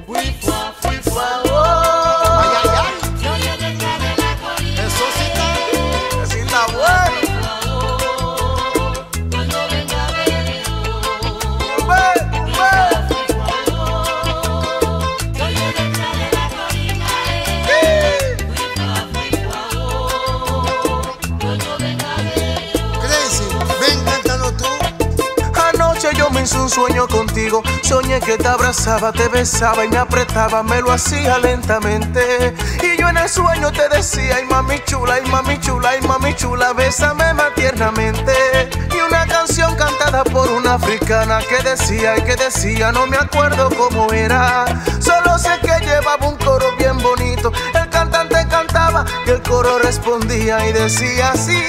Hice un sueño contigo, soñé que te abrazaba, te besaba y me apretaba, me lo hacía lentamente. Y yo en el sueño te decía, ay mami chula, ay mami chula, ay mami chula, bésame más tiernamente. Y una canción cantada por una africana que decía, no me acuerdo cómo era. Solo sé que llevaba un coro bien bonito, el cantante cantaba y el coro respondía y decía así.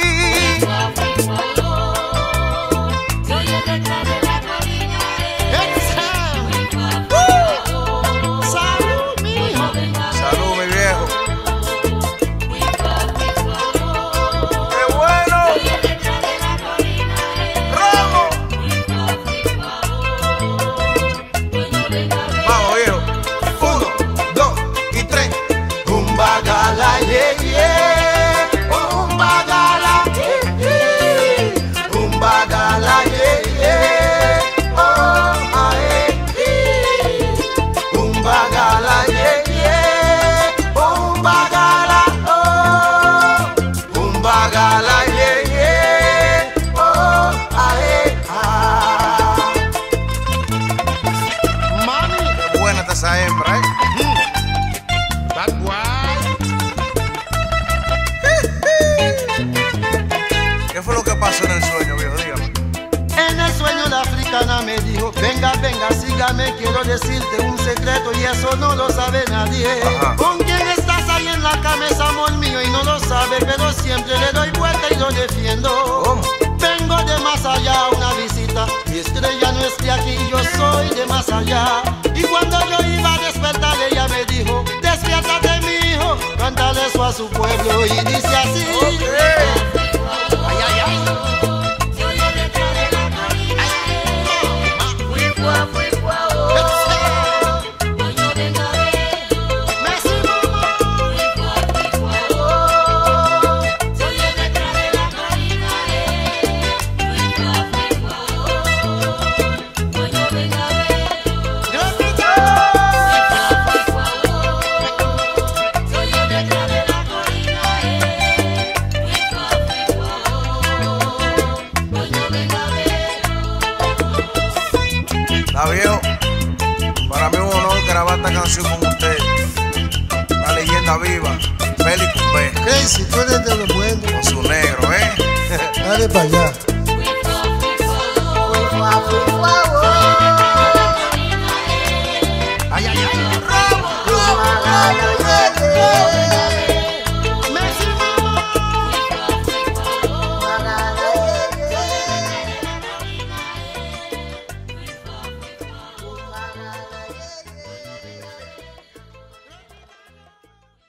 Esa hembra, That boy. ¿Qué fue lo que pasó en el sueño, viejo? Dígame. En el sueño la africana me dijo, venga, venga, sígame, quiero decirte un secreto y eso no lo sabe nadie. Ajá. ¿Con quién estás ahí en la cama? Es amor mío y no lo sabe, pero siempre le doy vuelta y lo defiendo. ¿Cómo? Vengo de más allá a una visita, mi estrella no es de aquí, yo soy de más allá. Y cuando yo iba a despertar ella me dijo, despiértate mi hijo, cántale eso a su pueblo y dice así. Ay, ay, ay. Está viejo, para mí es un honor grabar esta canción con usted. Una leyenda viva, Félix Cumbé. Crazy, tú eres de los buenos. Con su negro, Dale para allá.